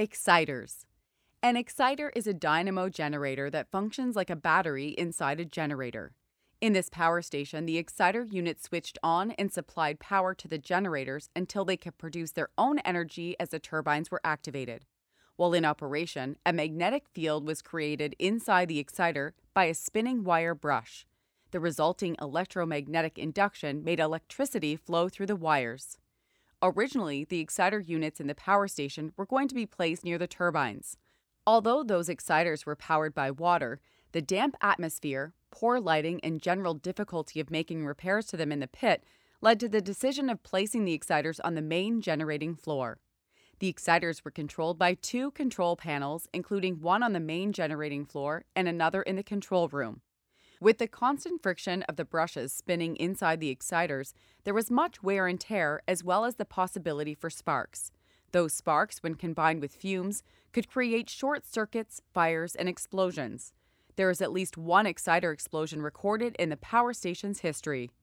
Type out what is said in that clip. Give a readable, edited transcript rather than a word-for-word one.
Exciters. An exciter is a dynamo generator that functions like a battery inside a generator. In this power station, the exciter unit switched on and supplied power to the generators until they could produce their own energy as the turbines were activated. While in operation, a magnetic field was created inside the exciter by a spinning wire brush. The resulting electromagnetic induction made electricity flow through the wires. Originally, the exciter units in the power station were going to be placed near the turbines. Although those exciters were powered by water, the damp atmosphere, poor lighting, and general difficulty of making repairs to them in the pit led to the decision of placing the exciters on the main generating floor. The exciters were controlled by two control panels, including one on the main generating floor and another in the control room. With the constant friction of the brushes spinning inside the exciters, there was much wear and tear as well as the possibility for sparks. Those sparks, when combined with fumes, could create short circuits, fires, and explosions. There is at least one exciter explosion recorded in the power station's history.